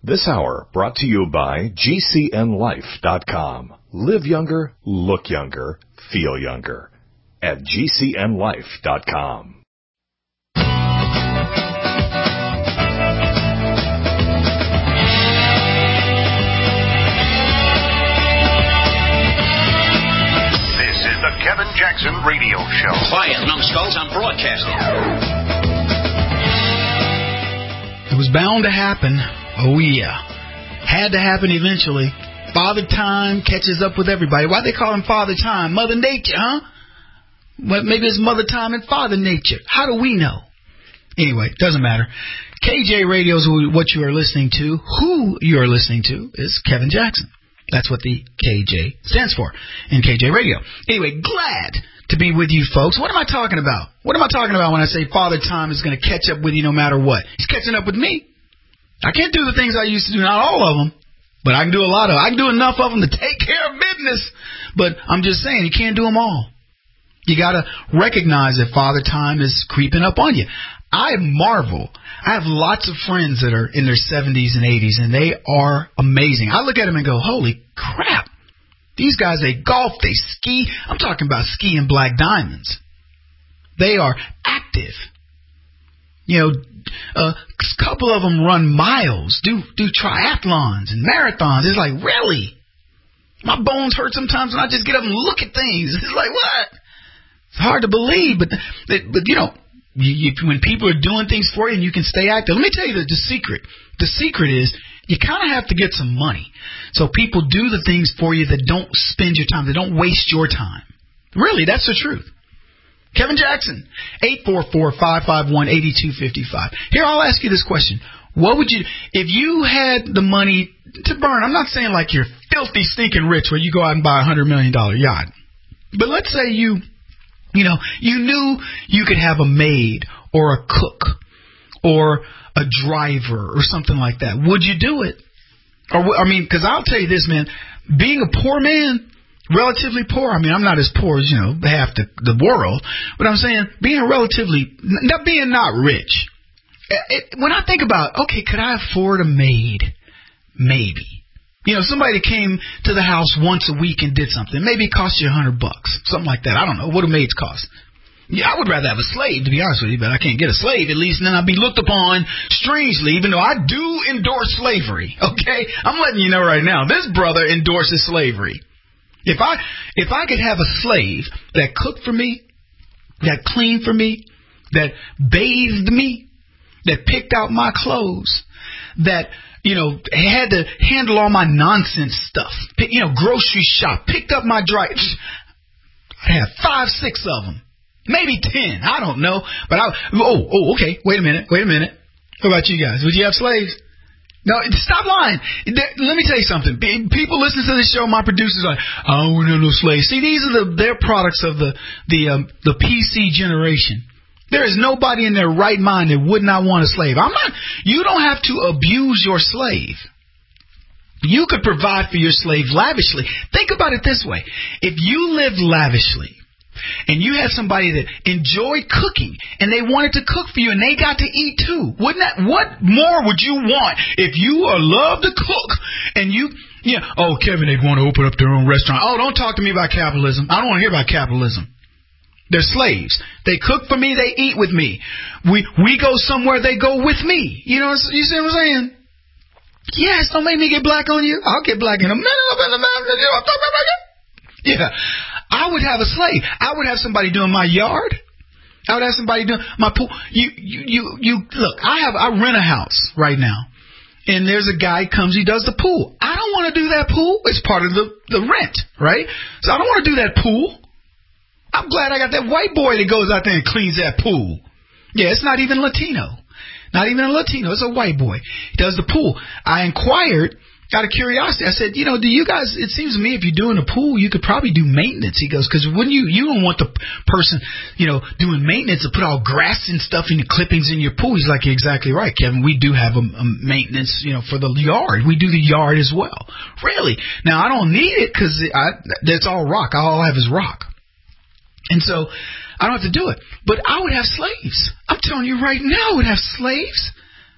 This hour brought to you by GCNLife.com. Live younger, look younger, feel younger. At GCNLife.com. This is the Kevin Jackson Radio Show. Quiet, numbskulls, I'm broadcasting. It was bound to happen. Oh, yeah. Had to happen eventually. Father Time catches up with everybody. Why they call him Father Time? Mother Nature, huh? Well, maybe it's Mother Time and Father Nature. How do we know? Anyway, doesn't matter. KJ Radio is what you are listening to. Who you are listening to is Kevin Jackson. That's what the KJ stands for in KJ Radio. Anyway, glad to be with you folks. What am I talking about? What am I talking about when I say Father Time is going to catch up with you no matter what? He's catching up with me. I can't do the things I used to do, not all of them, but I can do a lot of them. I can do enough of them to take care of business, but I'm just saying you can't do them all. You got to recognize that Father Time is creeping up on you. I marvel. I have lots of friends that are in their 70s and 80s, and they are amazing. I look at them and go, holy crap. These guys, they golf, they ski. I'm talking about skiing black diamonds. They are active. You know, a couple of them run miles, do triathlons and marathons. It's like, really? My bones hurt sometimes when I just get up and look at things. It's like, what? It's hard to believe, but you know, when people are doing things for you and you can stay active. Let me tell you the secret. The secret is you kind of have to get some money. So people do the things for you that don't spend your time, that don't waste your time. Really, that's the truth. Kevin Jackson, 844-551-8255. Here, I'll ask you this question. What would you, if you had the money to burn, I'm not saying like you're filthy, stinking rich where you go out and buy a $100 million yacht. But let's say you knew you could have a maid or a cook or a driver or something like that. Would you do it? Or, I mean, because I'll tell you this, man, being a poor man, relatively poor, I mean, I'm not as poor as, half the world, but I'm saying being relatively, not rich. When I think about, okay, could I afford a maid? Maybe. Somebody came to the house once a week and did something. Maybe it cost you $100, something like that. I don't know. What do maids cost? Yeah, I would rather have a slave, to be honest with you, but I can't get a slave, at least, and then I'd be looked upon strangely, even though I do endorse slavery, okay? I'm letting you know right now, this brother endorses slavery. If I could have a slave that cooked for me, that cleaned for me, that bathed me, that picked out my clothes, that had to handle all my nonsense stuff, grocery shop, picked up my dry, I'd have 5, 6 of them. Maybe 10. I don't know. But okay. Wait a minute. What about you guys? Would you have slaves? No, stop lying. Let me tell you something. People listening to this show, my producers are like, I don't want no slaves. See, these are they're products of the PC generation. There is nobody in their right mind that would not want a slave. You don't have to abuse your slave. You could provide for your slave lavishly. Think about it this way. If you lived lavishly, and you had somebody that enjoyed cooking, and they wanted to cook for you, and they got to eat too. What more would you want if you love to cook, and Kevin, they'd want to open up their own restaurant. Oh, don't talk to me about capitalism. I don't want to hear about capitalism. They're slaves. They cook for me, they eat with me. We go somewhere, they go with me. You see what I'm saying? Yes, don't make me get black on you. I'll get black in a minute. Yeah. I would have a slave. I would have somebody doing my yard. I would have somebody doing my pool. Look, I rent a house right now. And there's a guy comes, he does the pool. I don't want to do that pool. It's part of the rent, right? So I don't want to do that pool. I'm glad I got that white boy that goes out there and cleans that pool. Yeah, it's not even Latino. Not even a Latino. It's a white boy. He does the pool. I inquired out of curiosity. I said, do you guys, it seems to me if you're doing a pool, you could probably do maintenance. He goes, because wouldn't you don't want the person, doing maintenance to put all grass and stuff in the clippings in your pool. He's like, you're exactly right, Kevin. We do have a maintenance, for the yard. We do the yard as well. Really? Now, I don't need it because it's all rock. All I have is rock. And so I don't have to do it. But I would have slaves. I'm telling you right now, I would have slaves.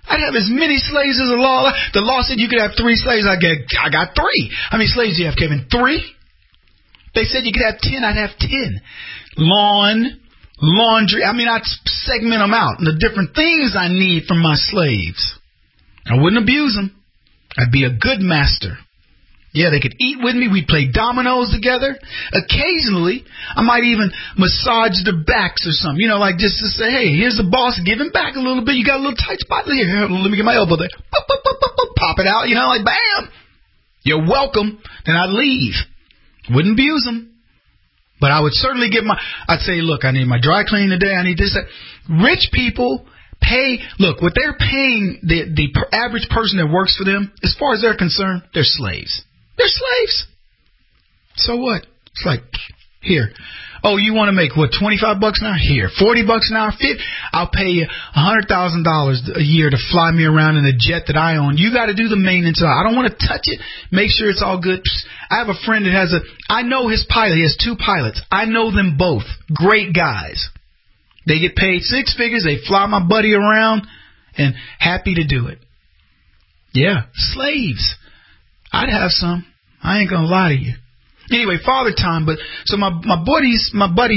I'd have as many slaves as the law. The law said you could have 3 slaves. I got 3. How many slaves do you have, Kevin? 3? They said you could have 10. I'd have 10. Laundry. I'd segment them out. And the different things I need from my slaves. I wouldn't abuse them. I'd be a good master. Yeah, they could eat with me. We'd play dominoes together. Occasionally, I might even massage their backs or something. Like just to say, hey, here's the boss. Give him back a little bit. You got a little tight spot here. Let me get my elbow there. Pop it out, like bam. You're welcome. Then I'd leave. Wouldn't abuse them. But I would certainly I'd say, look, I need my dry cleaning today. I need this, that. Rich people what they're paying the average person that works for them, as far as they're concerned, they're slaves. They're slaves. So what? It's like, here. Oh, you want to make, $25 an hour? Here. $40 an hour? I'll pay you $100,000 a year to fly me around in a jet that I own. You got to do the maintenance. I don't want to touch it. Make sure it's all good. I have a friend that I know his pilot. He has 2 pilots. I know them both. Great guys. They get paid 6 figures. They fly my buddy around and happy to do it. Yeah, slaves. I'd have some. I ain't gonna lie to you. Anyway, father time. But so my buddies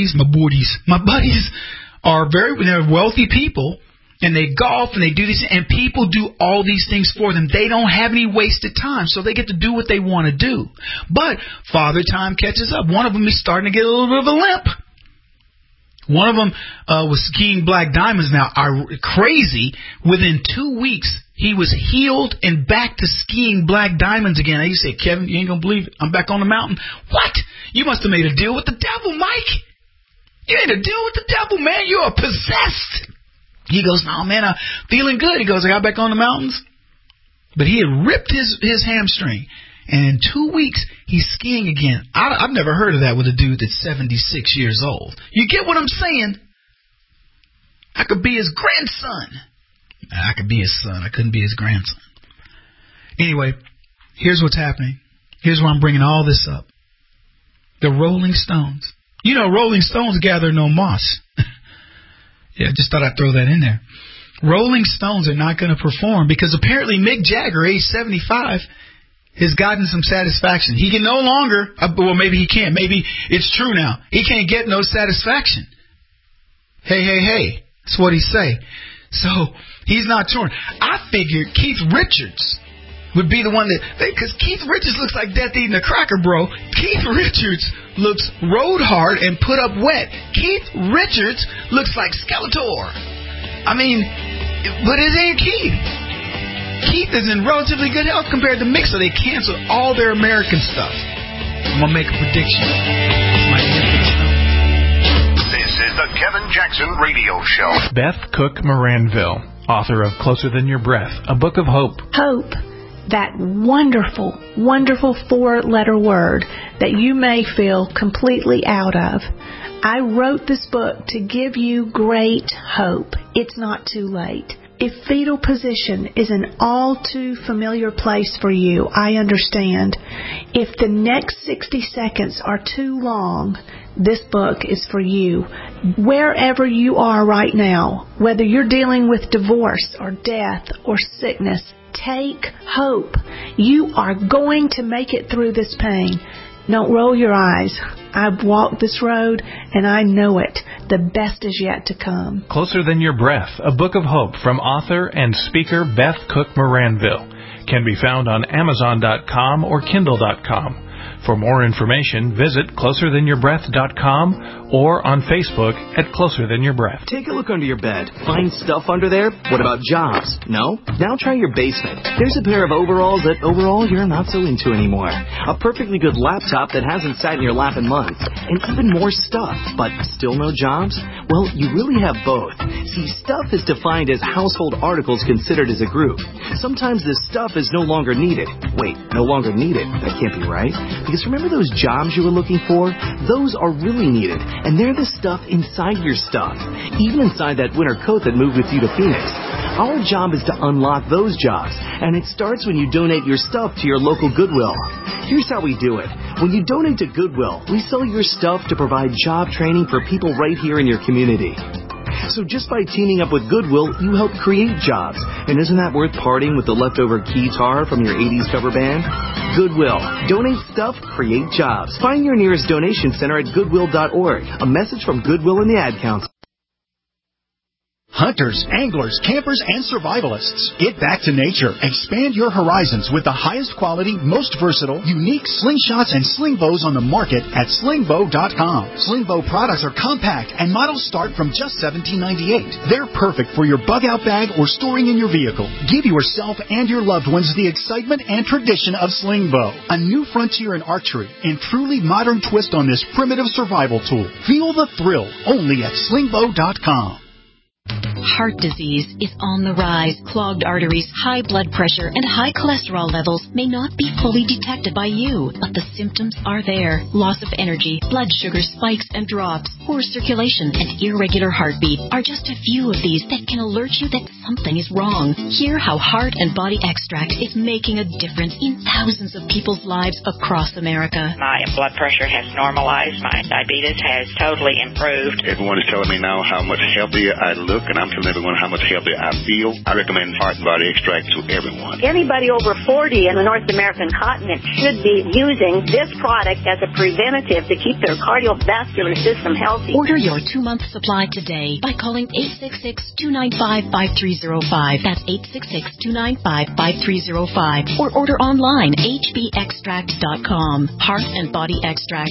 are they're wealthy people, and they golf and they do these, and people do all these things for them. They don't have any wasted time, so they get to do what they want to do. But father time catches up. One of them is starting to get a little bit of a limp. One of them was skiing black diamonds now. Crazy. Within 2 weeks, he was healed and back to skiing black diamonds again. I used to say, Kevin, you ain't going to believe it. I'm back on the mountain. What? You must have made a deal with the devil, Mike. You made a deal with the devil, man. You are possessed. He goes, no, man, I'm feeling good. He goes, I got back on the mountains. But he had ripped his hamstring. And in 2 weeks, he's skiing again. I've never heard of that with a dude that's 76 years old. You get what I'm saying? I could be his grandson. I could be his son. I couldn't be his grandson. Anyway, here's what's happening. Here's why I'm bringing all this up. The Rolling Stones. Rolling Stones gather no moss. Yeah, just thought I'd throw that in there. Rolling Stones are not going to perform because apparently Mick Jagger, age 75, has gotten some satisfaction. He can no longer, well, maybe he can't. Maybe it's true now. He can't get no satisfaction. Hey. That's what he say. So he's not touring. I figured Keith Richards would be the one because Keith Richards looks like Death Eating a Cracker, bro. Keith Richards looks road hard and put up wet. Keith Richards looks like Skeletor. But it ain't Keith. Keith is in relatively good health compared to Mick, so they canceled all their American stuff. I'm going to make a prediction. This is the Kevin Jackson Radio Show. Beth Cook Moranville, author of Closer Than Your Breath, a book of hope. Hope, that wonderful, wonderful 4-letter word that you may feel completely out of. I wrote this book to give you great hope. It's not too late. If fetal position is an all too familiar place for you, I understand. If the next 60 seconds are too long, this book is for you. Wherever you are right now, whether you're dealing with divorce or death or sickness, take hope. You are going to make it through this pain. Don't roll your eyes. I've walked this road, and I know it. The best is yet to come. Closer Than Your Breath, a book of hope from author and speaker Beth Cook Moranville. Can be found on Amazon.com or Kindle.com. For more information, visit CloserThanYourBreath.com or on Facebook at Closer Than Your Breath. Take a look under your bed. Find stuff under there? What about jobs? No? Now try your basement. There's a pair of overalls that overall you're not so into anymore. A perfectly good laptop that hasn't sat in your lap in months. And even more stuff, but still no jobs? Well, you really have both. See, stuff is defined as household articles considered as a group. Sometimes this stuff is no longer needed. Wait, no longer needed? That can't be right. Because remember those jobs you were looking for? Those are really needed, and they're the stuff inside your stuff, even inside that winter coat that moved with you to Phoenix. Our job is to unlock those jobs, and it starts when you donate your stuff to your local Goodwill. Here's how we do it. When you donate to Goodwill, we sell your stuff to provide job training for people right here in your community. So just by teaming up with Goodwill, you help create jobs. And isn't that worth parting with the leftover guitar from your 80s cover band? Goodwill. Donate stuff, create jobs. Find your nearest donation center at goodwill.org. A message from Goodwill and the Ad Council. Hunters, anglers, campers, and survivalists. Get back to nature. Expand your horizons with the highest quality, most versatile, unique slingshots and sling bows on the market at slingbow.com. Slingbow products are compact and models start from just $17.98. They're perfect for your bug-out bag or storing in your vehicle. Give yourself and your loved ones the excitement and tradition of Slingbow, a new frontier in archery and truly modern twist on this primitive survival tool. Feel the thrill only at slingbow.com. Heart disease is on the rise. Clogged arteries, high blood pressure, and high cholesterol levels may not be fully detected by you, but the symptoms are there. Loss of energy, blood sugar spikes and drops, poor circulation, and irregular heartbeat are just a few of these that can alert you that something is wrong. Hear how Heart and Body Extract is making a difference in thousands of people's lives across America. My blood pressure has normalized. My diabetes has totally improved. Everyone is telling me now how much healthier I look, and I'm telling everyone how much healthier I feel. I recommend Heart and Body Extract to everyone. Anybody over 40 in the North American continent should be using this product as a preventative to keep their cardiovascular system healthy. Order your 2-month supply today by calling 866-295-5305. That's 866-295-5305. Or order online, hbextract.com. Heart and Body Extract,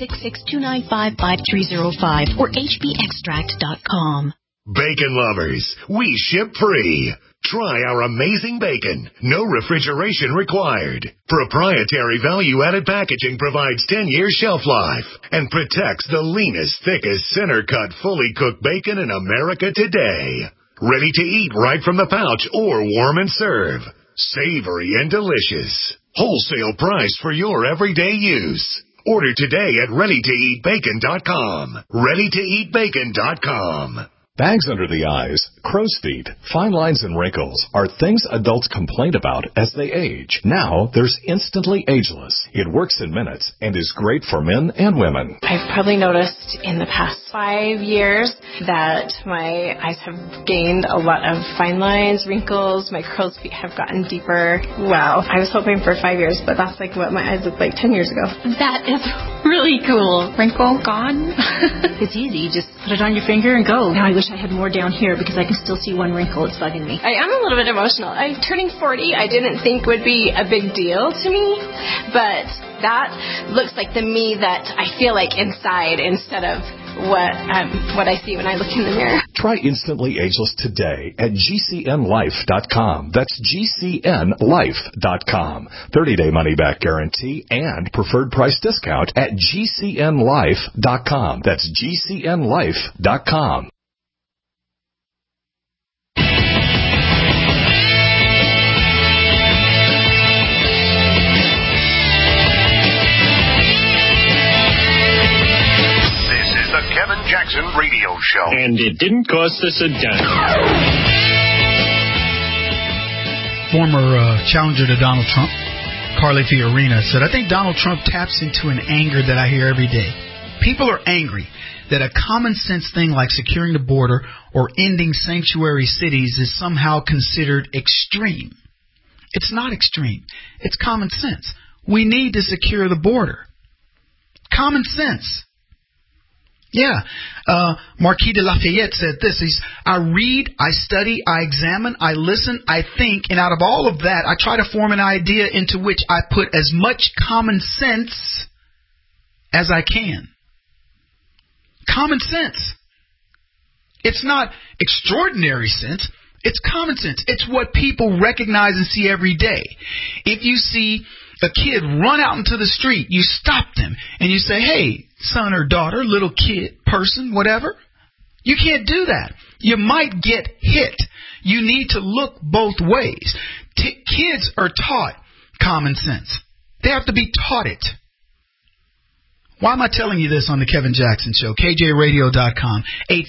866-295-5305 or hbextract.com. Bacon lovers, we ship free. Try our amazing bacon. No refrigeration required. Proprietary value-added packaging provides 10 years shelf life and protects the leanest, thickest, center-cut, fully cooked bacon in America today. Ready to eat right from the pouch or warm and serve. Savory and delicious. Wholesale price for your everyday use. Order today at ReadyToEatBacon.com. ReadyToEatBacon.com. Bags under the eyes, crow's feet, fine lines and wrinkles are things adults complain about as they age. Now, there's Instantly Ageless. It works in minutes and is great for men and women. I've probably noticed in the past 5 years that my eyes have gained a lot of fine lines, wrinkles, my crow's feet have gotten deeper. Wow. I was hoping for 5 years, but that's like what my eyes looked like 10 years ago. That is really cool. Wrinkle gone. It's easy. You just put it on your finger and go. Now I wish I had more down here because I can still see one wrinkle. It's bugging me. I am a little bit emotional. I'm turning 40. I didn't think would be a big deal to me, but that looks like the me that I feel like inside instead of what I see when I look in the mirror. Try Instantly Ageless today at GCNLife.com. That's GCNLife.com. 30-day money-back guarantee and preferred price discount at GCNLife.com. That's GCNLife.com. Kevin Jackson Radio Show. And it didn't cost us a dime. Former challenger to Donald Trump, Carly Fiorina, said, I think Donald Trump taps into an anger that I hear every day. People are angry that a common sense thing like securing the border or ending sanctuary cities is somehow considered extreme. It's not extreme. It's common sense. We need to secure the border. Common sense. Yeah. Marquis de Lafayette said this. I read, I study, I examine, I listen, I think, and out of all of that, I try to form an idea into which I put as much common sense as I can. Common sense. It's not extraordinary sense. It's common sense. It's what people recognize and see every day. If you see a kid run out into the street, you stop them and you say, hey, son or daughter, little kid, person, whatever. You can't do that. You might get hit. You need to look both ways. Kids are taught common sense. They have to be taught it. Why am I telling you this on the Kevin Jackson Show? KJRadio.com,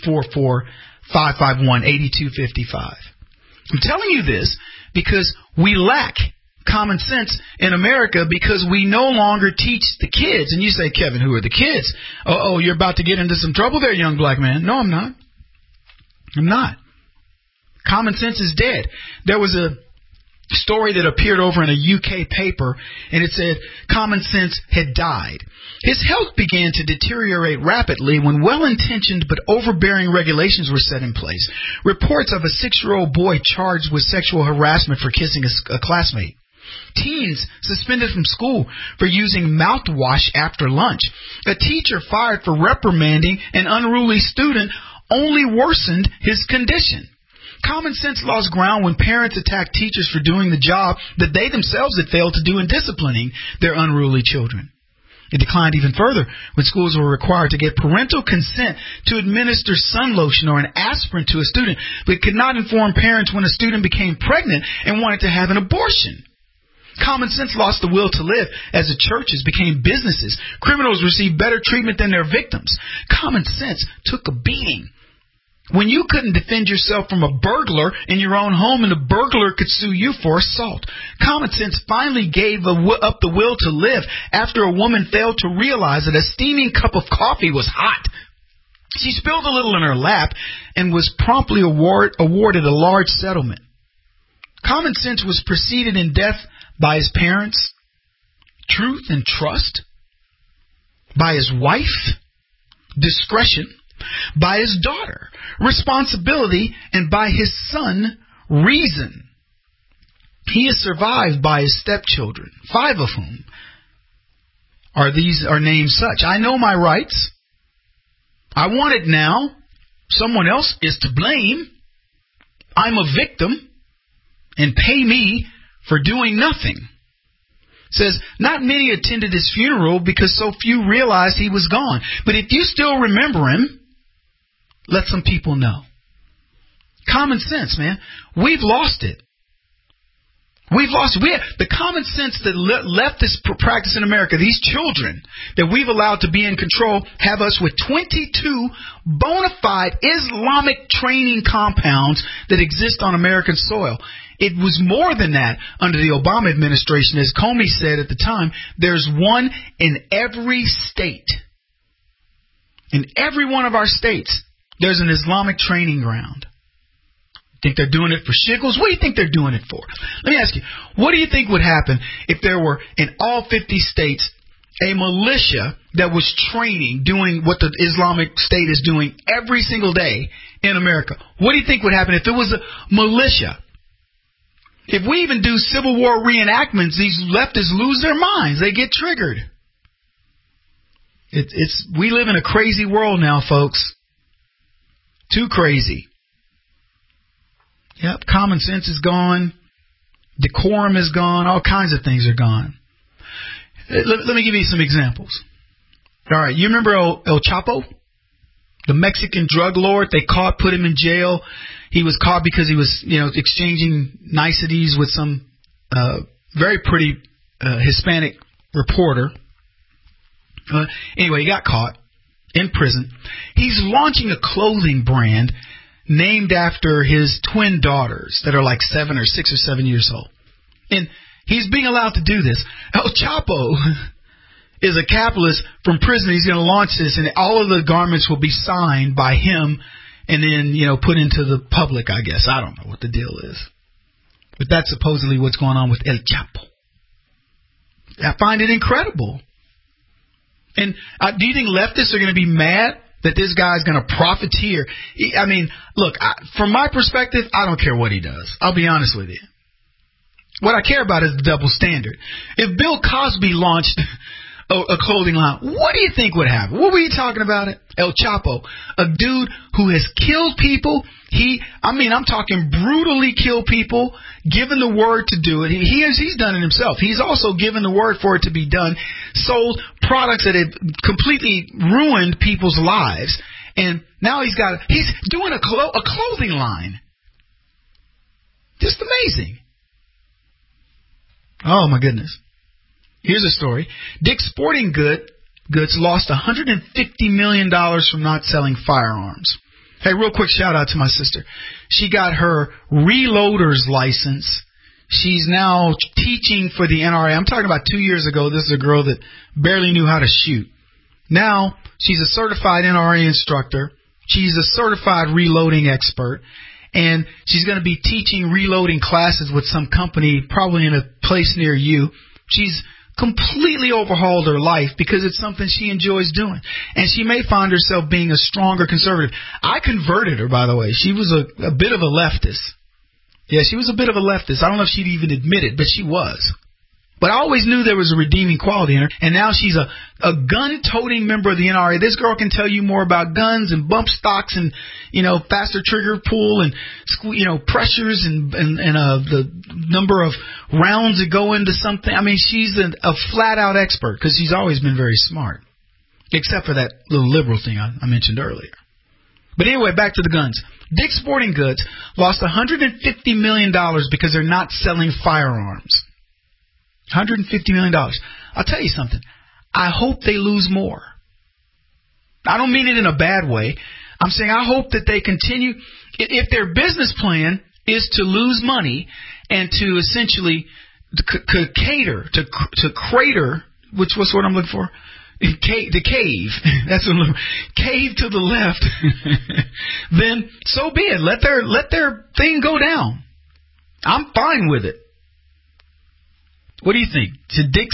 844-551-8255. I'm telling you this because we lack common sense in America because we no longer teach the kids. And you say, Kevin, who are the kids? Oh, you're about to get into some trouble there, young black man. No, I'm not. I'm not. Common sense is dead. There was a story that appeared over in a UK paper, and it said common sense had died. His health began to deteriorate rapidly when well-intentioned but overbearing regulations were set in place. Reports of a 6-year-old boy charged with sexual harassment for kissing a classmate. Teens suspended from school for using mouthwash after lunch. A teacher fired for reprimanding an unruly student only worsened his condition. Common sense lost ground when parents attacked teachers for doing the job that they themselves had failed to do in disciplining their unruly children. It declined even further when schools were required to get parental consent to administer sun lotion or an aspirin to a student, but could not inform parents when a student became pregnant and wanted to have an abortion. Common sense lost the will to live as the churches became businesses. Criminals received better treatment than their victims. Common sense took a beating. When you couldn't defend yourself from a burglar in your own home and the burglar could sue you for assault. Common sense finally gave up the will to live after a woman failed to realize that a steaming cup of coffee was hot. She spilled a little in her lap and was promptly awarded a large settlement. Common sense was preceded in death by his parents, truth and trust, by his wife, discretion, by his daughter, responsibility, and by his son, reason. He is survived by his stepchildren, 5 of whom are named such. I know my rights. I want it now. Someone else is to blame. I'm a victim, and pay me for doing nothing. It says, not many attended his funeral because so few realized he was gone. But if you still remember him, let some people know. Common sense, man. We've lost it. We've lost it. The common sense that left this practice in America, these children that we've allowed to be in control, have us with 22 bona fide Islamic training compounds that exist on American soil. It was more than that under the Obama administration. As Comey said at the time, there's one in every state. In every one of our states, there's an Islamic training ground. Think they're doing it for shiggles? What do you think they're doing it for? Let me ask you, what do you think would happen if there were in all 50 states a militia that was training, doing what the Islamic State is doing every single day in America? What do you think would happen if it was a militia? If we even do Civil War reenactments, these leftists lose their minds. They get triggered. We live in a crazy world now, folks. Too crazy. Yep, common sense is gone. Decorum is gone. All kinds of things are gone. Let me give you some examples. All right, you remember El Chapo? The Mexican drug lord they caught, put him in jail. He was caught because he was, exchanging niceties with some very pretty Hispanic reporter. Anyway, he got caught in prison. He's launching a clothing brand named after his twin daughters that are like 6 or 7 years old. And he's being allowed to do this. El Chapo is a capitalist from prison. He's going to launch this, and all of the garments will be signed by him and then, put into the public, I guess. I don't know what the deal is. But that's supposedly what's going on with El Chapo. I find it incredible. And do you think leftists are going to be mad that this guy's going to profiteer? I mean, look, from my perspective, I don't care what he does. I'll be honest with you. What I care about is the double standard. If Bill Cosby launched a clothing line, what do you think would happen? What were you talking about? El Chapo, a dude who has killed people. I'm talking brutally killed people, given the word to do it. He's done it himself. He's also given the word for it to be done, sold products that have completely ruined people's lives, and now he's doing a clothing line. Just amazing. Oh my goodness. Here's a story. Dick's Sporting Goods lost $150 million from not selling firearms. Hey, real quick shout out to my sister. She got her reloader's license. She's now teaching for the NRA. I'm talking about 2 years ago. This is a girl that barely knew how to shoot. Now she's a certified NRA instructor. She's a certified reloading expert, and she's going to be teaching reloading classes with some company, probably in a place near you. She's completely overhauled her life because it's something she enjoys doing. And she may find herself being a stronger conservative. I converted her, by the way. She was a bit of a leftist. Yeah, she was a bit of a leftist. I don't know if she'd even admit it, but she was. But I always knew there was a redeeming quality in her. And now she's a gun-toting member of the NRA. This girl can tell you more about guns and bump stocks and, faster trigger pull and, pressures and the number of rounds that go into something. I mean, she's a flat-out expert because she's always been very smart, except for that little liberal thing I mentioned earlier. But anyway, back to the guns. Dick's Sporting Goods lost $150 million because they're not selling firearms. $150 million. I'll tell you something. I hope they lose more. I don't mean it in a bad way. I'm saying I hope that they continue. If their business plan is to lose money and to essentially cater, to crater, which was what I'm looking for? The cave. That's what I'm looking for. Cave to the left. Then so be it. Let their thing go down. I'm fine with it. What do you think? Didn't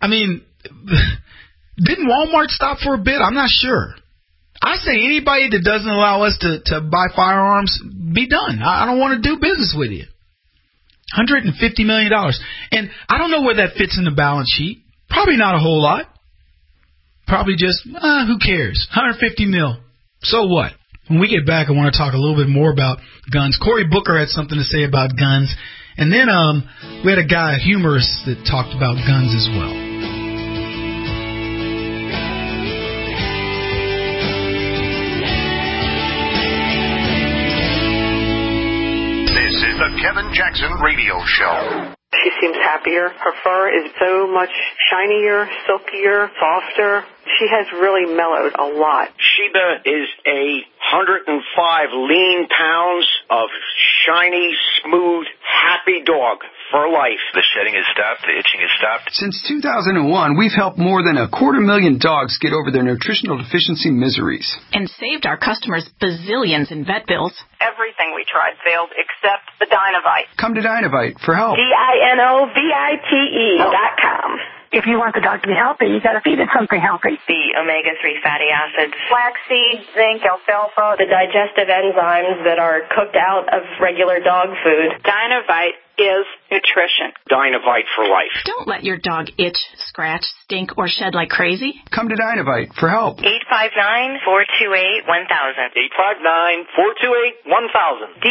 Walmart stop for a bit? I'm not sure. I say anybody that doesn't allow us to buy firearms, be done. I don't want to do business with you. $150 million. And I don't know where that fits in the balance sheet. Probably not a whole lot. Probably just, who cares? 150 mil. So what? When we get back, I want to talk a little bit more about guns. Cory Booker had something to say about guns. And then we had a guy, a humorist, that talked about guns as well. This is the Kevin Jackson Radio Show. She seems happier. Her fur is so much shinier, silkier, softer. She has really mellowed a lot. Sheba is 105 lean pounds of shiny, smooth, happy dog for life. The shedding has stopped. The itching has stopped. Since 2001, we've helped more than 250,000 dogs get over their nutritional deficiency miseries. And saved our customers bazillions in vet bills. Everything we tried failed except the Dynovite. Come to Dynovite for help. DINOVITE.com. If you want the dog to be healthy, you got to feed it something healthy. The omega-3 fatty acids, flaxseed, zinc, alfalfa, the digestive enzymes that are cooked out of regular dog food. Dynovite is nutrition. Dynovite for life. Don't let your dog itch, scratch, stink, or shed like crazy. Come to Dynovite for help. 859-428-1000. 859-428-1000.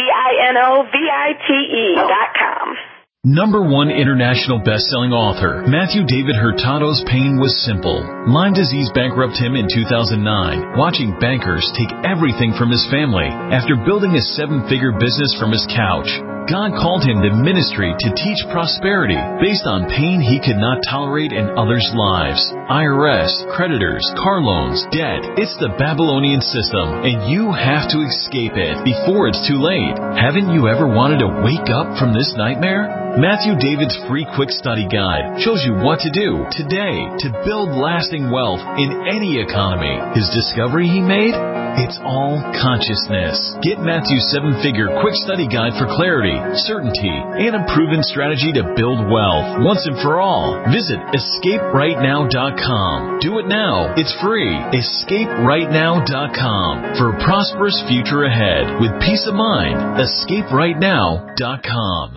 DINOVITE.com. #1 international best-selling author, Matthew David Hurtado's pain was simple. Lyme disease bankrupted him in 2009, watching bankers take everything from his family. After building a 7-figure business from his couch, God called him to ministry to teach prosperity based on pain he could not tolerate in others' lives. IRS, creditors, car loans, debt. It's the Babylonian system, and you have to escape it before it's too late. Haven't you ever wanted to wake up from this nightmare? Matthew David's free quick study guide shows you what to do today to build lasting wealth in any economy. His discovery he made? It's all consciousness. Get Matthew's 7-figure quick study guide for clarity, certainty, and a proven strategy to build wealth once and for all. Visit EscapeRightNow.com. Do it now. It's free. EscapeRightNow.com for a prosperous future ahead with peace of mind. EscapeRightNow.com.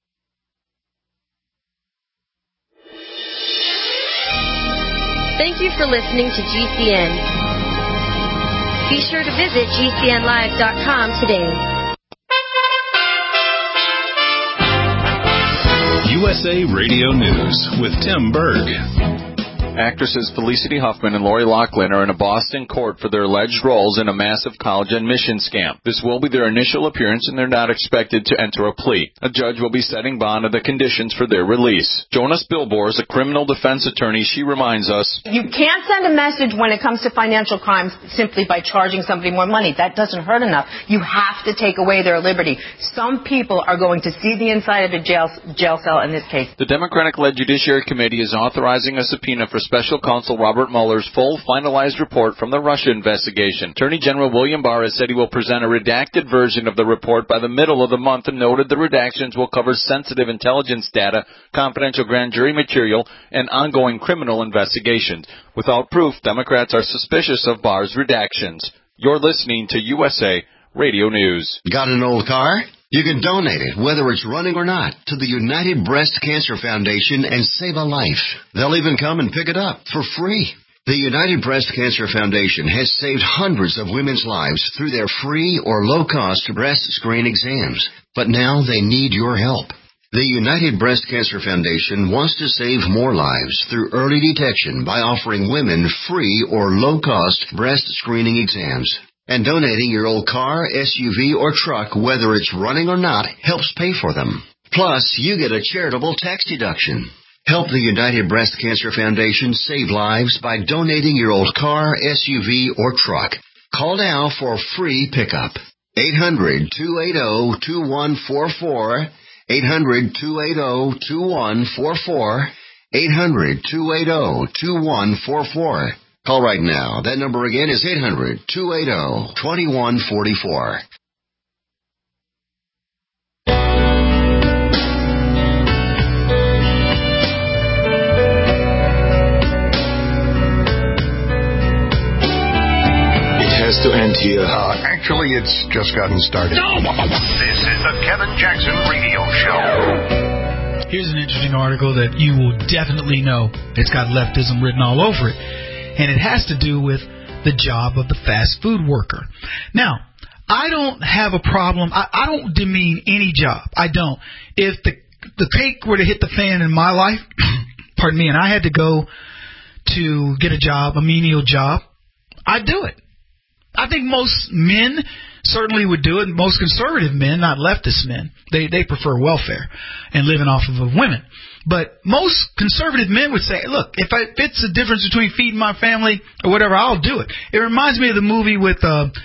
Thank you for listening to GCN. Be sure to visit GCNlive.com today. USA Radio News with Tim Berg. Actresses Felicity Huffman and Lori Loughlin are in a Boston court for their alleged roles in a massive college admission scam. This will be their initial appearance, and they're not expected to enter a plea. A judge will be setting bond and the conditions for their release. Jonas Bilbor is a criminal defense attorney. She reminds us, you can't send a message when it comes to financial crimes simply by charging somebody more money. That doesn't hurt enough. You have to take away their liberty. Some people are going to see the inside of a jail cell in this case. The Democratic-led Judiciary Committee is authorizing a subpoena for Special Counsel Robert Mueller's full finalized report from the Russia investigation. Attorney General William Barr has said he will present a redacted version of the report by the middle of the month and noted the redactions will cover sensitive intelligence data, confidential grand jury material, and ongoing criminal investigations. Without proof, Democrats are suspicious of Barr's redactions. You're listening to USA Radio News. Got an old car? You can donate it, whether it's running or not, to the United Breast Cancer Foundation and save a life. They'll even come and pick it up for free. The United Breast Cancer Foundation has saved hundreds of women's lives through their free or low-cost breast screen exams. But now they need your help. The United Breast Cancer Foundation wants to save more lives through early detection by offering women free or low-cost breast screening exams. And donating your old car, SUV, or truck, whether it's running or not, helps pay for them. Plus, you get a charitable tax deduction. Help the United Breast Cancer Foundation save lives by donating your old car, SUV, or truck. Call now for free pickup. 800-280-2144. 800-280-2144. 800-280-2144. Call right now. That number again is 800-280-2144. Has to end here. Actually, it's just gotten started. This is the Kevin Jackson Radio Show. Here's an interesting article that you will definitely know. It's got leftism written all over it. And it has to do with the job of the fast food worker. Now, I don't have a problem. I don't demean any job. I don't. If the cake were to hit the fan in my life, pardon me, and I had to go to get a job, a menial job, I'd do it. I think most men certainly would do it. Most conservative men, not leftist men, they prefer welfare and living off of women. But most conservative men would say, look, if it's a difference between feeding my family or whatever, I'll do it. It reminds me of the movie with,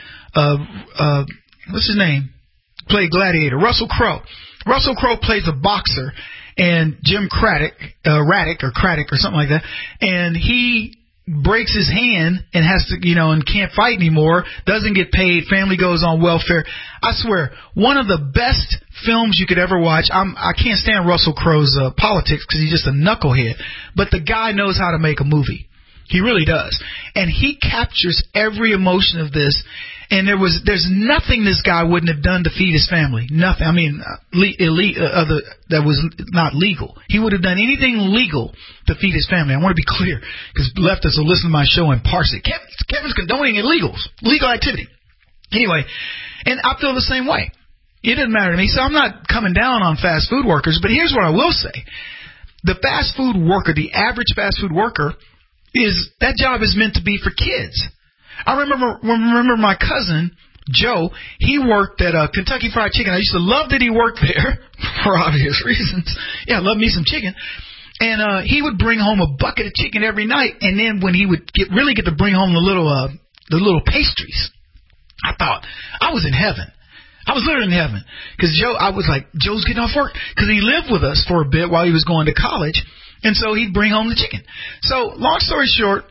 what's his name? Played Gladiator, Russell Crowe. Russell Crowe plays a boxer, and Jim Craddock or something like that, and he breaks his hand and has to, and can't fight anymore, doesn't get paid, family goes on welfare. I swear, one of the best films you could ever watch. I can't stand Russell Crowe's politics because he's just a knucklehead, but the guy knows how to make a movie. He really does. And he captures every emotion of this. And there's nothing this guy wouldn't have done to feed his family. Nothing. I mean, that was not legal. He would have done anything legal to feed his family. I want to be clear, because leftists will listen to my show and parse it. Kevin's condoning legal activity. Anyway, and I feel the same way. It doesn't matter to me. So I'm not coming down on fast food workers, but here's what I will say. The fast food worker, the average fast food worker, that job is meant to be for kids. I remember my cousin, Joe, he worked at Kentucky Fried Chicken. I used to love that he worked there for obvious reasons. Yeah, I love me some chicken. And he would bring home a bucket of chicken every night, and then when he would really get to bring home the little pastries, I thought I was in heaven. I was literally in heaven. Because I was like, Joe's getting off work. Because he lived with us for a bit while he was going to college. And so he'd bring home the chicken. So long story short,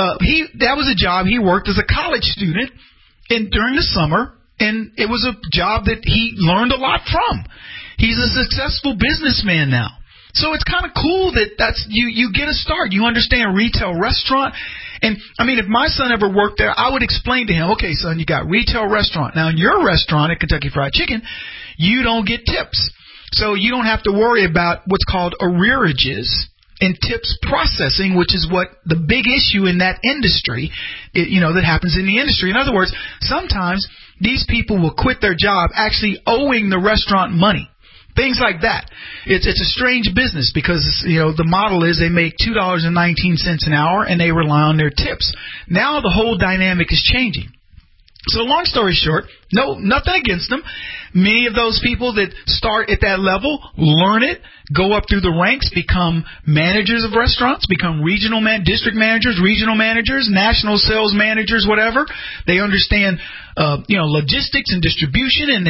that was a job he worked as a college student during the summer. And it was a job that he learned a lot from. He's a successful businessman now. So it's kind of cool that's you get a start. You understand retail restaurant. And, I mean, if my son ever worked there, I would explain to him, okay, son, you got retail restaurant. Now, in your restaurant at Kentucky Fried Chicken, you don't get tips. So you don't have to worry about what's called arrearages and tips processing, which is what the big issue in that industry, that happens in the industry. In other words, sometimes these people will quit their job actually owing the restaurant money. Things like that. It's a strange business because, the model is they make $2.19 an hour and they rely on their tips. Now the whole dynamic is changing. So long story short, nothing against them. Many of those people that start at that level learn it, go up through the ranks, become managers of restaurants, become district managers, regional managers, national sales managers, whatever. They understand, logistics and distribution and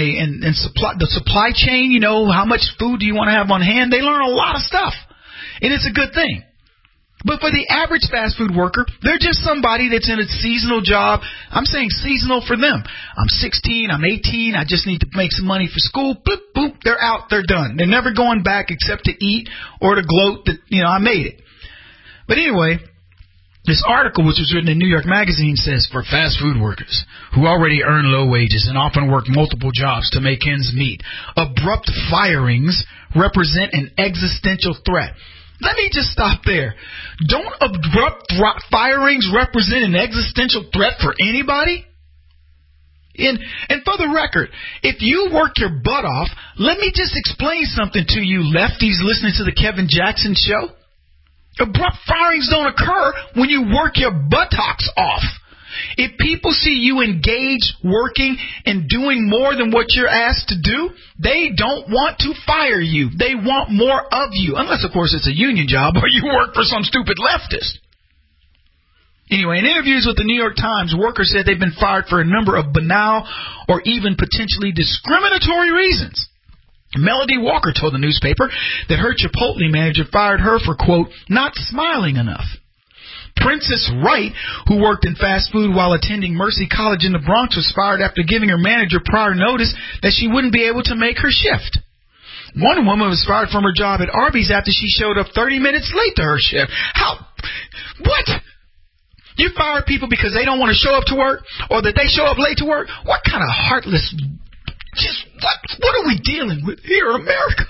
the supply chain. How much food do you want to have on hand? They learn a lot of stuff, and it's a good thing. But for the average fast food worker, they're just somebody that's in a seasonal job. I'm saying seasonal for them. I'm 16, I'm 18, I just need to make some money for school. Boop, boop, they're out, they're done. They're never going back except to eat or to gloat that, I made it. But anyway, this article, which was written in New York Magazine, says for fast food workers who already earn low wages and often work multiple jobs to make ends meet, abrupt firings represent an existential threat. Let me just stop there. Don't abrupt firings represent an existential threat for anybody? And for the record, if you work your butt off, let me just explain something to you lefties listening to the Kevin Jackson show. Abrupt firings don't occur when you work your buttocks off. If people see you engaged, working, and doing more than what you're asked to do, they don't want to fire you. They want more of you. Unless, of course, it's a union job or you work for some stupid leftist. Anyway, in interviews with the New York Times, workers said they've been fired for a number of banal or even potentially discriminatory reasons. Melody Walker told the newspaper that her Chipotle manager fired her for, quote, not smiling enough. Princess Wright, who worked in fast food while attending Mercy College in the Bronx, was fired after giving her manager prior notice that she wouldn't be able to make her shift. One woman was fired from her job at Arby's after she showed up 30 minutes late to her shift. What? You fire people because they don't want to show up to work or that they show up late to work? What kind of heartless... What are we dealing with here, America?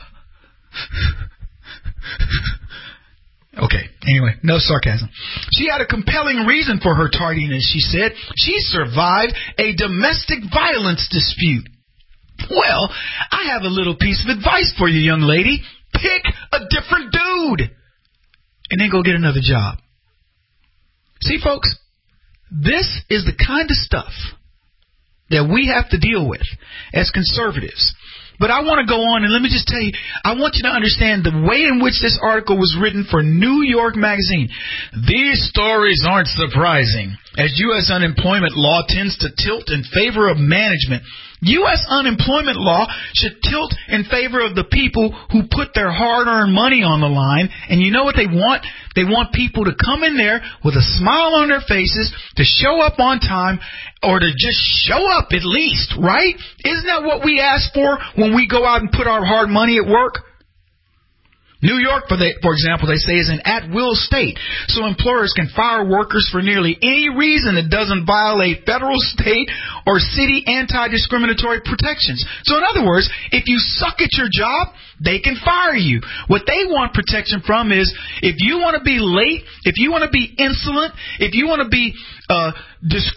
Okay, anyway, no sarcasm. She had a compelling reason for her tardiness, she said. She survived a domestic violence dispute. Well, I have a little piece of advice for you, young lady. Pick a different dude and then go get another job. See, folks, this is the kind of stuff that we have to deal with as conservatives. But I want to go on and let me just tell you, I want you to understand the way in which this article was written for New York Magazine. These stories aren't surprising, as U.S. unemployment law tends to tilt in favor of management. U.S. unemployment law should tilt in favor of the people who put their hard-earned money on the line. And you know what they want? They want people to come in there with a smile on their faces, to show up on time, or to just show up at least, right? Isn't that what we ask for when we go out and put our hard money at work? New York, for example, they say is an at-will state, so employers can fire workers for nearly any reason that doesn't violate federal, state, or city anti-discriminatory protections. So in other words, if you suck at your job, they can fire you. What they want protection from is if you want to be late, if you want to be insolent, if you want to be just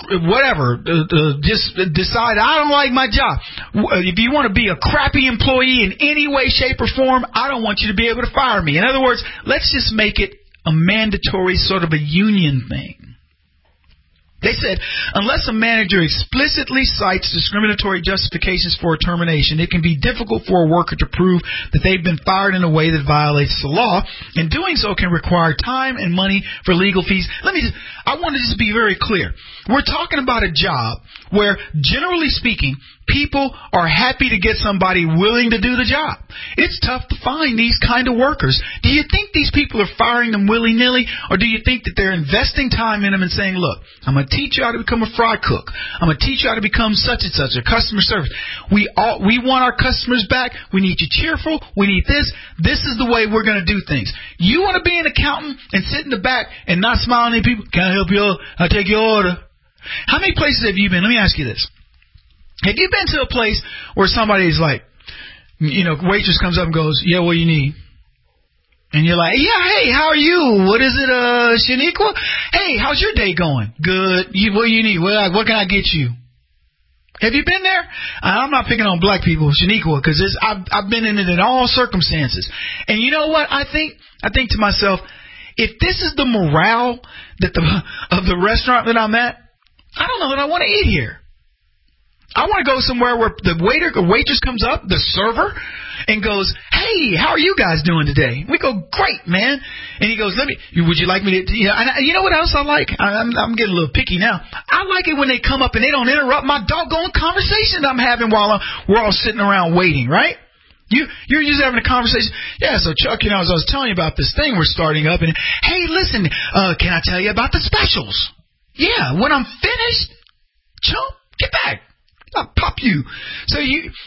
decide I don't like my job. If you want to be a crappy employee in any way, shape, or form, I don't want you to be able to fire me. In other words, let's just make it a mandatory sort of a union thing. They said, unless a manager explicitly cites discriminatory justifications for a termination, it can be difficult for a worker to prove that they've been fired in a way that violates the law, and doing so can require time and money for legal fees. I want to just be very clear. We're talking about a job where, generally speaking, people are happy to get somebody willing to do the job. It's tough to find these kind of workers. Do you think these people are firing them willy-nilly, or do you think that they're investing time in them and saying, look, I'm going to teach you how to become a fry cook. I'm going to teach you how to become such and such, a customer service. We want our customers back. We need you cheerful. We need this. This is the way we're going to do things. You want to be an accountant and sit in the back and not smile at any people? Can I help you? I'll take your order. How many places have you been? Let me ask you this. Have you been to a place where somebody's like, waitress comes up and goes, yeah, what do you need? And you're like, yeah, hey, how are you? What is it, Shaniqua? Hey, how's your day going? Good. What do you need? What can I get you? Have you been there? I'm not picking on black people, Shaniqua, because I've been in it in all circumstances. And you know what? I think to myself, if this is the morale of the restaurant that I'm at, I don't know that I want to eat here. I want to go somewhere where the waiter or waitress comes up, the server, and goes, hey, how are you guys doing today? We go, great, man. And he goes, would you like me to, you know what else I like? I'm getting a little picky now. I like it when they come up and they don't interrupt my doggone conversation I'm having while we're all sitting around waiting, right? You're just having a conversation. Yeah, so Chuck, as I was telling you about this thing we're starting up, and hey, listen, can I tell you about the specials? Yeah, when I'm finished, chump, get back. I'll pop you. So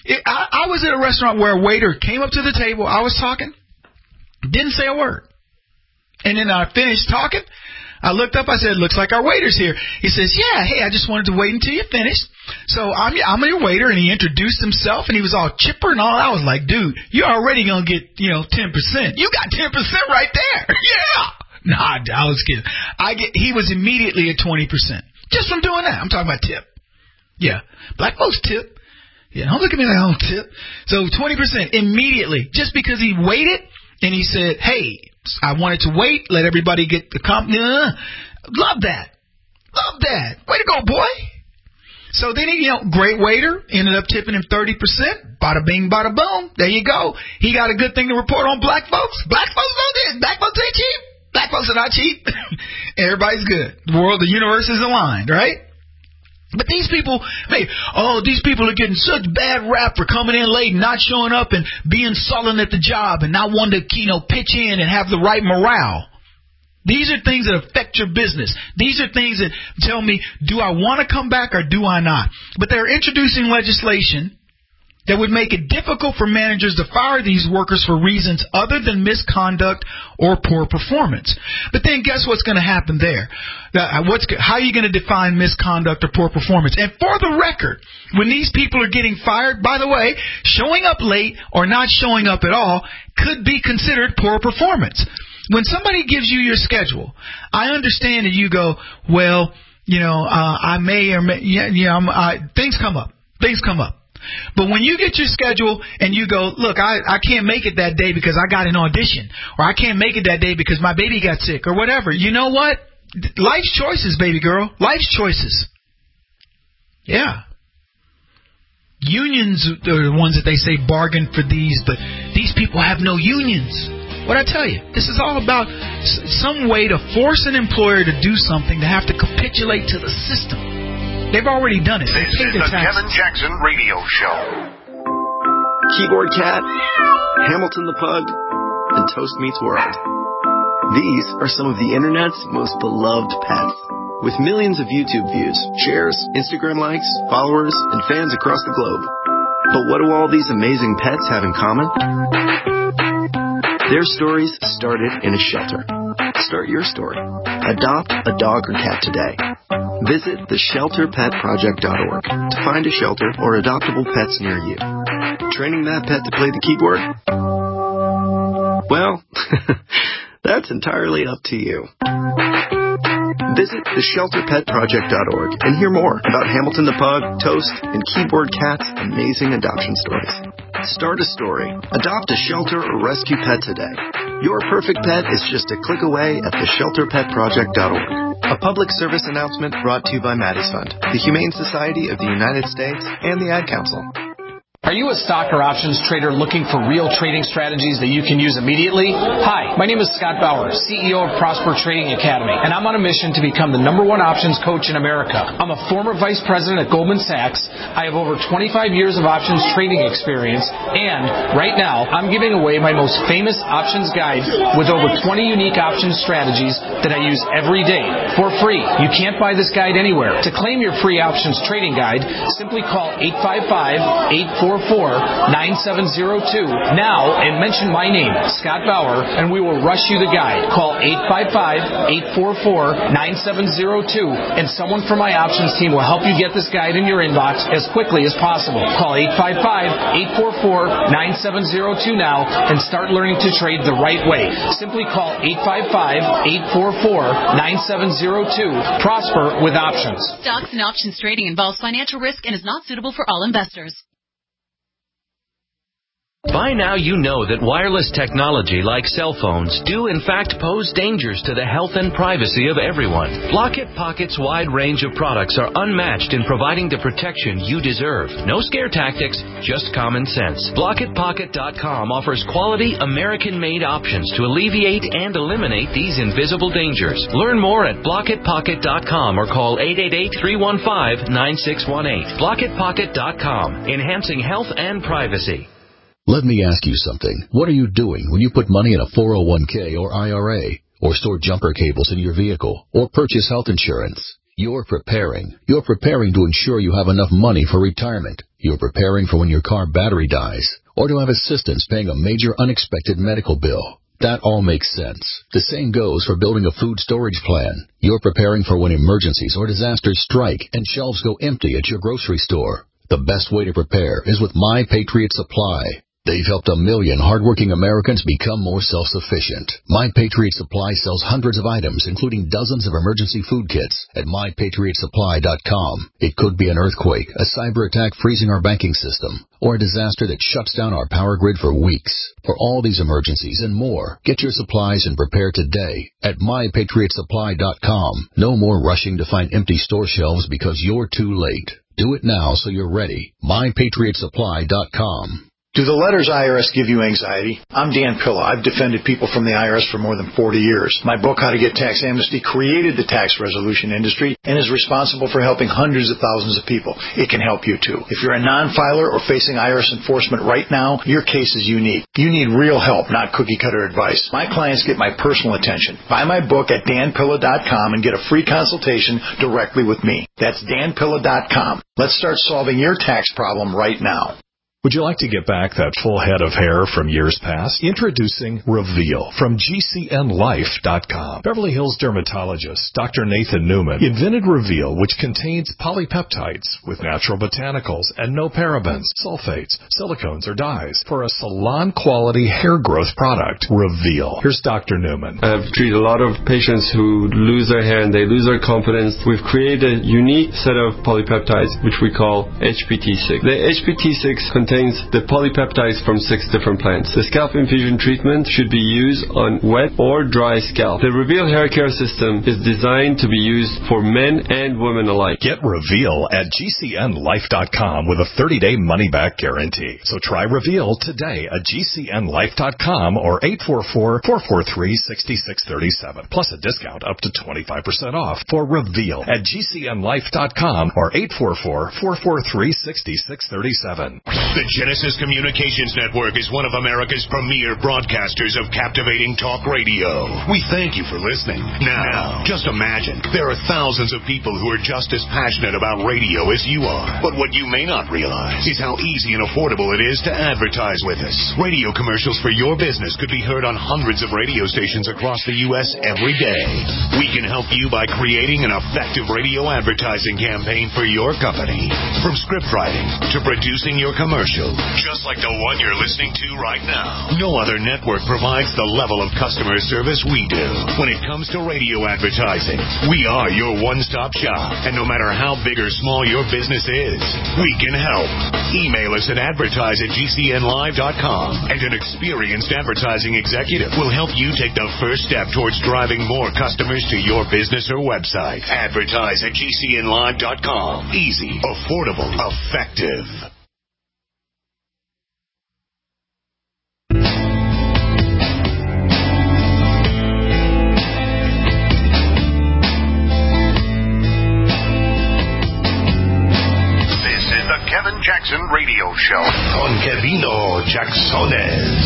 I was at a restaurant where a waiter came up to the table. I was talking, didn't say a word, and then I finished talking. I looked up, I said, looks like our waiter's here. He says, yeah, hey, I just wanted to wait until you finished. So I'm your waiter, and he introduced himself, and he was all chipper and all. I was like, dude, you're already going to get, 10%. You got 10% right there. Yeah. Nah, I was kidding. He was immediately at 20%. Just from doing that. I'm talking about tip. Yeah. Black folks tip. Yeah, don't look at me like I don't tip. So 20% immediately, just because he waited, and he said, hey, I wanted to wait, let everybody get the comp. Love that. Love that. Way to go, boy. So then he, great waiter, ended up tipping him 30%. Bada bing, bada boom. There you go. He got a good thing to report on black folks. Black folks don't get. Black folks ain't cheap. Black folks are not cheap. Everybody's good. The universe is aligned, right? But these people, these people are getting such bad rap for coming in late and not showing up and being sullen at the job and not wanting to, pitch in and have the right morale. These are things that affect your business. These are things that tell me, do I want to come back or do I not? But they're introducing legislation that would make it difficult for managers to fire these workers for reasons other than misconduct or poor performance. But then guess what's going to happen there? How are you going to define misconduct or poor performance? And for the record, when these people are getting fired, by the way, showing up late or not showing up at all could be considered poor performance. When somebody gives you your schedule, I understand that you go, well, I may or may, things come up. Things come up. But when you get your schedule and you go, look, I can't make it that day because I got an audition, or I can't make it that day because my baby got sick, or whatever. You know what? Life's choices, baby girl. Life's choices. Yeah. Unions are the ones that they say bargain for these, but these people have no unions. What'd I tell you? This is all about some way to force an employer to do something, to have to capitulate to the system. They've already done it. This is the Kevin Jackson Radio Show. Keyboard Cat, Hamilton the Pug, and Toast Meets World. These are some of the internet's most beloved pets. With millions of YouTube views, shares, Instagram likes, followers, and fans across the globe. But what do all these amazing pets have in common? Their stories started in a shelter. Start your story. Adopt a dog or cat today. Visit theshelterpetproject.org to find a shelter or adoptable pets near you. Training that pet to play the keyboard? Well, that's entirely up to you. Visit theshelterpetproject.org and hear more about Hamilton the Pug, Toast, and Keyboard Cat's amazing adoption stories. Start a story, adopt a shelter or rescue pet today. Your perfect pet is just a click away at theshelterpetproject.org. A public service announcement brought to you by Maddie's Fund, the Humane Society of the United States, and the Ad Council. Are you a stock or options trader looking for real trading strategies that you can use immediately? Hi, my name is Scott Bauer, CEO of Prosper Trading Academy, and I'm on a mission to become the #1 options coach in America. I'm a former vice president at Goldman Sachs. I have over 25 years of options trading experience, and right now, I'm giving away my most famous options guide with over 20 unique options strategies that I use every day for free. You can't buy this guide anywhere. To claim your free options trading guide, simply call 855-844-9702 now and mention my name, Scott Bauer, and we will rush you the guide. Call 855-844-9702 and someone from my options team will help you get this guide in your inbox as quickly as possible. Call 855-844-9702 now and start learning to trade the right way. Simply call 855-844-9702. Prosper with options. Stocks and options trading involves financial risk and is not suitable for all investors. By now you know that wireless technology like cell phones do in fact pose dangers to the health and privacy of everyone. Blockit Pocket's wide range of products are unmatched in providing the protection you deserve. No scare tactics, just common sense. BlockitPocket.com offers quality American-made options to alleviate and eliminate these invisible dangers. Learn more at BlockitPocket.com or call 888-315-9618. BlockitPocket.com, enhancing health and privacy. Let me ask you something. What are you doing when you put money in a 401k or IRA, or store jumper cables in your vehicle, or purchase health insurance? You're preparing. You're preparing to ensure you have enough money for retirement. You're preparing for when your car battery dies, or to have assistance paying a major unexpected medical bill. That all makes sense. The same goes for building a food storage plan. You're preparing for when emergencies or disasters strike and shelves go empty at your grocery store. The best way to prepare is with My Patriot Supply. They've helped 1 million hardworking Americans become more self-sufficient. My Patriot Supply sells hundreds of items, including dozens of emergency food kits at MyPatriotSupply.com. It could be an earthquake, a cyber attack freezing our banking system, or a disaster that shuts down our power grid for weeks. For all these emergencies and more, get your supplies and prepare today at MyPatriotSupply.com. No more rushing to find empty store shelves because you're too late. Do it now so you're ready. MyPatriotSupply.com. Do the letters IRS give you anxiety? I'm Dan Pilla. I've defended people from the IRS for more than 40 years. My book, How to Get Tax Amnesty, created the tax resolution industry and is responsible for helping hundreds of thousands of people. It can help you too. If you're a non-filer or facing IRS enforcement right now, your case is unique. You need real help, not cookie-cutter advice. My clients get my personal attention. Buy my book at danpilla.com and get a free consultation directly with me. That's danpilla.com. Let's start solving your tax problem right now. Would you like to get back that full head of hair from years past? Introducing Reveal from GCNLife.com. Beverly Hills dermatologist Dr. Nathan Newman invented Reveal, which contains polypeptides with natural botanicals and no parabens, sulfates, silicones, or dyes for a salon-quality hair growth product. Reveal. Here's Dr. Newman. I've treated a lot of patients who lose their hair and they lose their confidence. We've created a unique set of polypeptides, which we call HPT6. The HPT6 contains the polypeptides from 6 different plants. The scalp infusion treatment should be used on wet or dry scalp. The Reveal hair care system is designed to be used for men and women alike. Get Reveal at GCNLife.com with a 30-day money-back guarantee. So try Reveal today at GCNLife.com or 844-443-6637. Plus a discount up to 25% off for Reveal at GCNLife.com or 844-443-6637. The Genesis Communications Network is one of America's premier broadcasters of captivating talk radio. We thank you for listening. Now, just imagine, there are thousands of people who are just as passionate about radio as you are. But what you may not realize is how easy and affordable it is to advertise with us. Radio commercials for your business could be heard on hundreds of radio stations across the U.S. every day. We can help you by creating an effective radio advertising campaign for your company. From script writing to producing your commercial, just like the one you're listening to right now. No other network provides the level of customer service we do. When it comes to radio advertising, we are your one-stop shop. And no matter how big or small your business is, we can help. Email us at advertise@GCNlive.com, and an experienced advertising executive will help you take the first step towards driving more customers to your business or website. Advertise at GCNlive.com. Easy, affordable, effective. Kevin Jackson Radio Show con Kevino Jacksones.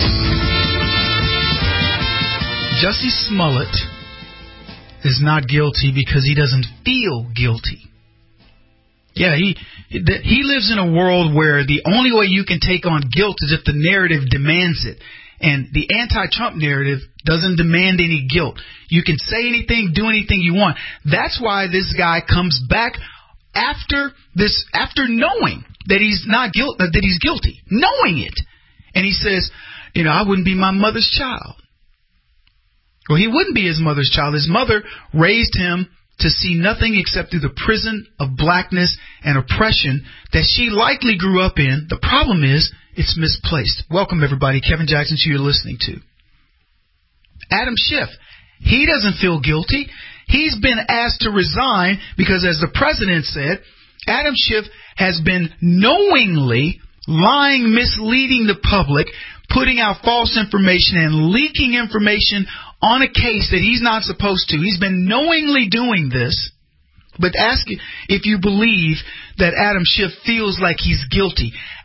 Jussie Smollett is not guilty because he doesn't feel guilty. Yeah, he lives in a world where the only way you can take on guilt is if the narrative demands it. And the anti-Trump narrative doesn't demand any guilt. You can say anything, do anything you want. That's why this guy comes back after knowing that he's not guilty, that he's guilty, knowing it. And he says, I wouldn't be my mother's child. Well, he wouldn't be his mother's child. His mother raised him to see nothing except through the prison of blackness and oppression that she likely grew up in. The problem is, it's misplaced. Welcome, everybody. Kevin Jackson, who you're listening to. Adam Schiff, he doesn't feel guilty. He's been asked to resign because, as the president said, Adam Schiff has been knowingly lying, misleading the public, putting out false information and leaking information on a case that he's not supposed to. He's been knowingly doing this. But ask if you believe that Adam Schiff feels like he's guilty.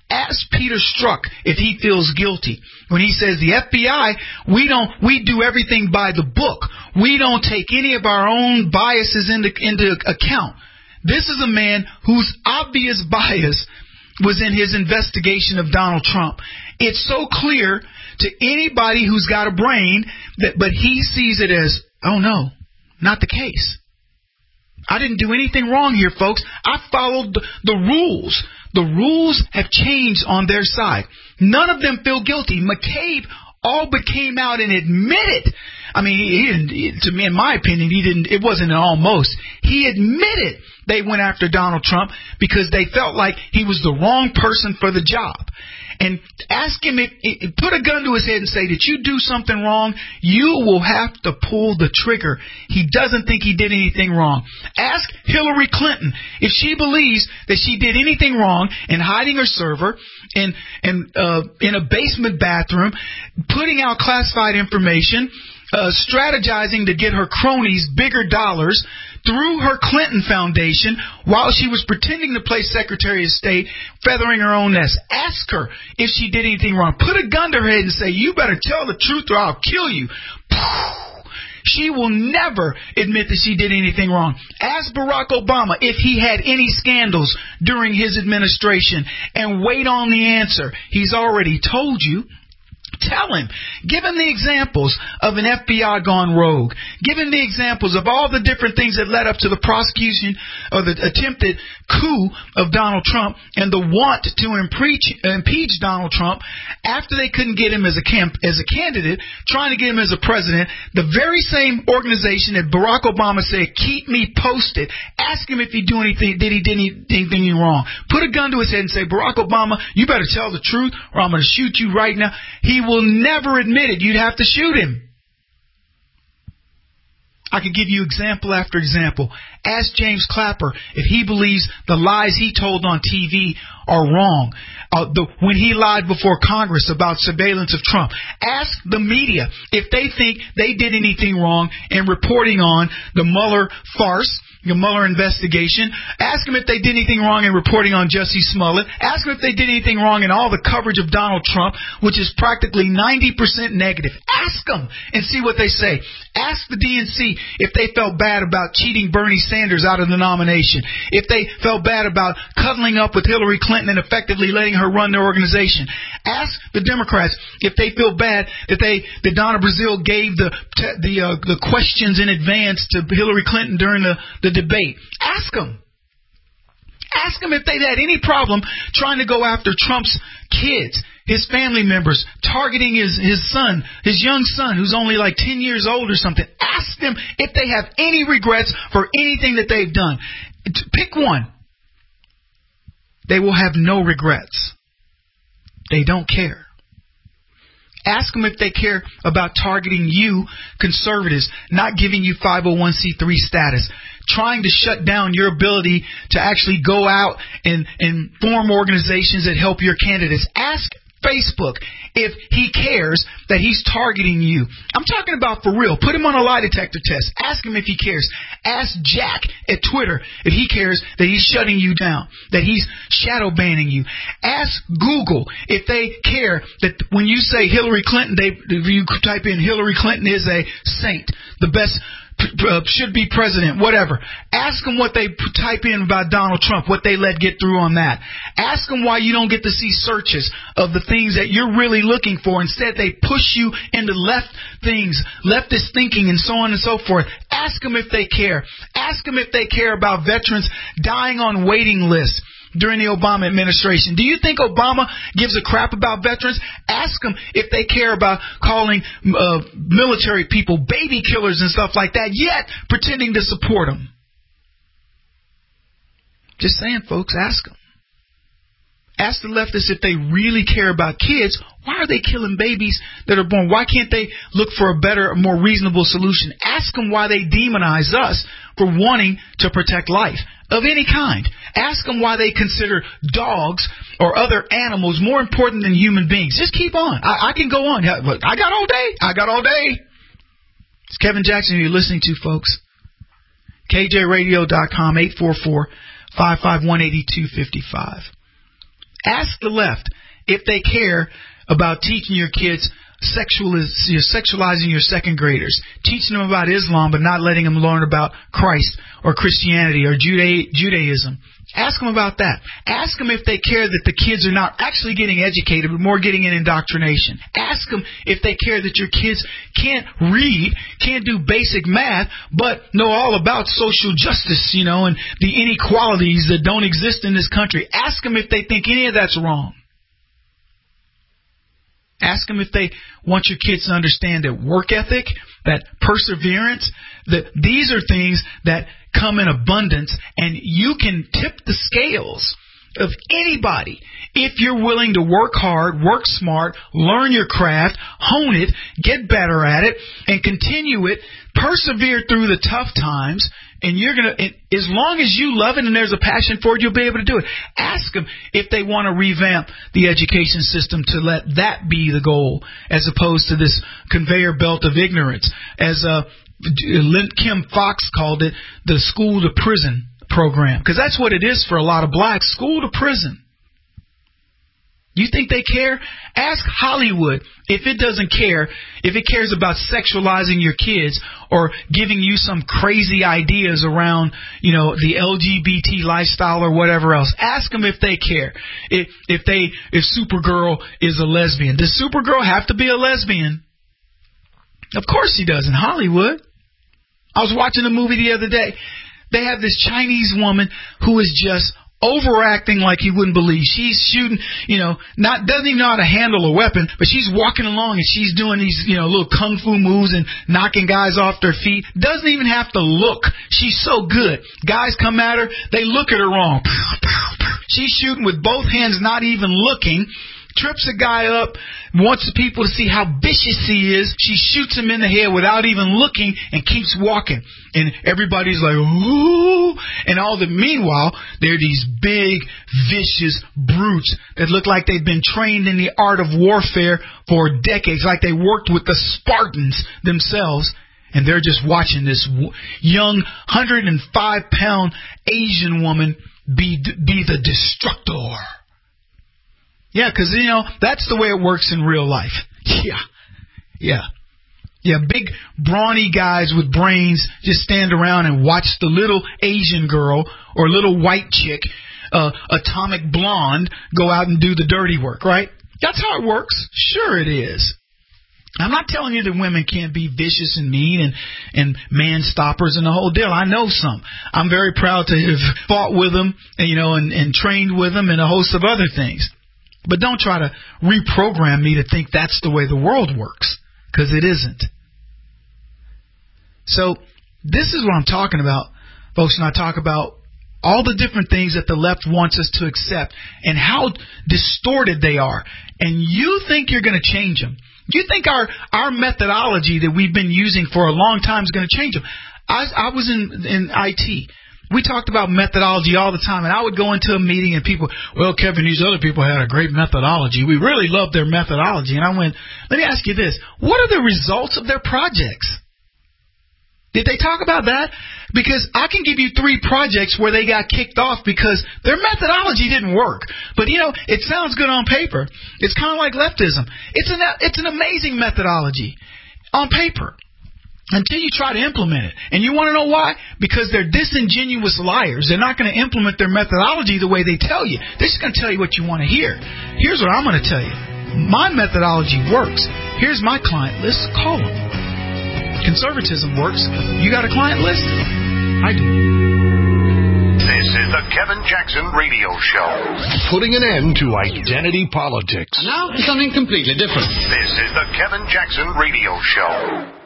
Ask Peter Strzok if he feels guilty when he says the FBI, we do everything by the book. We don't take any of our own biases into account. This is a man whose obvious bias was in his investigation of Donald Trump. It's so clear to anybody who's got a brain but he sees it as, oh no, not the case. I didn't do anything wrong here, folks. I followed the rules. The rules have changed on their side. None of them feel guilty. McCabe all but came out and admitted. I mean, he didn't, to me, in my opinion, he didn't, it wasn't an almost. He admitted they went after Donald Trump because they felt like he was the wrong person for the job. And ask him put a gun to his head and say, did you do something wrong? You will have to pull the trigger. He doesn't think he did anything wrong. Ask Hillary Clinton if she believes that she did anything wrong in hiding her server in a basement bathroom, putting out classified information, strategizing to get her cronies bigger dollars through her Clinton Foundation while she was pretending to play Secretary of State, feathering her own nest. Ask her if she did anything wrong. Put a gun to her head and say, you better tell the truth or I'll kill you. She will never admit that she did anything wrong. Ask Barack Obama if he had any scandals during his administration and wait on the answer. He's already told you. Tell him. Give him the examples of an FBI gone rogue. Give him the examples of all the different things that led up to the prosecution or the attempted coup of Donald Trump and the want to impeach Donald Trump after they couldn't get him as a candidate, trying to get him as a president. The very same organization that Barack Obama said, keep me posted. Ask him if he did anything wrong. Put a gun to his head and say, Barack Obama, you better tell the truth or I'm going to shoot you right now. He will never admit it. You'd have to shoot him. I could give you example after example. Ask James Clapper if he believes the lies he told on TV are wrong. When he lied before Congress about surveillance of Trump. Ask the media if they think they did anything wrong in reporting on the Mueller farce, the Mueller investigation. Ask them if they did anything wrong in reporting on Jussie Smollett. Ask them if they did anything wrong in all the coverage of Donald Trump, which is practically 90% negative. Ask them and see what they say. Ask the DNC if they felt bad about cheating Bernie Sanders out of the nomination. If they felt bad about cuddling up with Hillary Clinton and effectively letting her run their organization. Ask the Democrats if they feel bad that Donna Brazile gave the questions in advance to Hillary Clinton during the debate. Ask them. Ask them if they've had any problem trying to go after Trump's kids, his family members, targeting his son, his young son, who's only like 10 years old or something. Ask them if they have any regrets for anything that they've done. Pick one. They will have no regrets. They don't care. Ask them if they care about targeting you, conservatives, not giving you 501c3 status, trying to shut down your ability to actually go out and form organizations that help your candidates. Ask Facebook if he cares that he's targeting you. I'm talking about for real. Put him on a lie detector test. Ask him if he cares. Ask Jack at Twitter if he cares that he's shutting you down, that he's shadow banning you. Ask Google if they care that when you say Hillary Clinton, you type in Hillary Clinton is a saint, the best should be president, whatever. Ask them what they type in about Donald Trump, what they let get through on that. Ask them why you don't get to see searches of the things that you're really looking for. Instead, they push you into left things, leftist thinking, and so on and so forth. Ask them if they care. Ask them if they care about veterans dying on waiting lists during the Obama administration. Do you think Obama gives a crap about veterans? Ask them if they care about calling military people baby killers and stuff like that, yet pretending to support them. Just saying, folks, ask them. Ask the leftists if they really care about kids. Why are they killing babies that are born? Why can't they look for a better, more reasonable solution? Ask them why they demonize us for wanting to protect life of any kind. Ask them why they consider dogs or other animals more important than human beings. Just keep on. I can go on. I got all day. It's Kevin Jackson you're listening to, folks. KJRadio.com, 844-551-8255. Ask the left if they care about teaching your kids sexualizing your second graders, teaching them about Islam but not letting them learn about Christ or Christianity or Judaism. Ask them about that. Ask them if they care that the kids are not actually getting educated but more getting an indoctrination. Ask them if they care that your kids can't read, can't do basic math, but know all about social justice, and the inequalities that don't exist in this country. Ask them if they think any of that's wrong. Ask them if they want your kids to understand that work ethic, that perseverance, that these are things that come in abundance, and you can tip the scales of anybody if you're willing to work hard, work smart, learn your craft, hone it, get better at it, and continue it, persevere through the tough times. And you're going to, as long as you love it and there's a passion for it, you'll be able to do it. Ask them if they want to revamp the education system to let that be the goal as opposed to this conveyor belt of ignorance. As Kim Fox called it, the school to prison program. Because that's what it is for a lot of blacks, school to prison. You think they care? Ask Hollywood if it doesn't care, if it cares about sexualizing your kids or giving you some crazy ideas around, the LGBT lifestyle or whatever else. Ask them if they care. If Supergirl is a lesbian. Does Supergirl have to be a lesbian? Of course she does in Hollywood. I was watching a movie the other day. They have this Chinese woman who is just overacting like you wouldn't believe. She's shooting, doesn't even know how to handle a weapon, but she's walking along and she's doing these, little kung fu moves and knocking guys off their feet. Doesn't even have to look. She's so good. Guys come at her, they look at her wrong. She's shooting with both hands, not even looking. Trips a guy up, wants the people to see how vicious he is. She shoots him in the head without even looking and keeps walking. And everybody's like, ooh. And meanwhile, they're these big, vicious brutes that look like they've been trained in the art of warfare for decades, like they worked with the Spartans themselves. And they're just watching this young 105-pound Asian woman be the destructor. Yeah, because, that's the way it works in real life. Yeah, big, brawny guys with brains just stand around and watch the little Asian girl or little white chick, atomic blonde, go out and do the dirty work, right? That's how it works. Sure it is. I'm not telling you that women can't be vicious and mean and man-stoppers and the whole deal. I know some. I'm very proud to have fought with them, and trained with them and a host of other things. But don't try to reprogram me to think that's the way the world works, because it isn't. So this is what I'm talking about, folks, when I talk about all the different things that the left wants us to accept and how distorted they are. And you think you're going to change them. You think our methodology that we've been using for a long time is going to change them. I was in IT. We talked about methodology all the time, and I would go into a meeting and people, well, Kevin, these other people had a great methodology. We really loved their methodology. And I went, let me ask you this. What are the results of their projects? Did they talk about that? Because I can give you 3 projects where they got kicked off because their methodology didn't work. But, it sounds good on paper. It's kind of like leftism. It's an amazing methodology on paper. Until you try to implement it. And you want to know why? Because they're disingenuous liars. They're not going to implement their methodology the way they tell you. They're just going to tell you what you want to hear. Here's what I'm going to tell you. My methodology works. Here's my client list. Call them. Conservatism works. You got a client list? I do. This is the Kevin Jackson Radio Show. Putting an end to identity politics. And now for something completely different. This is the Kevin Jackson Radio Show.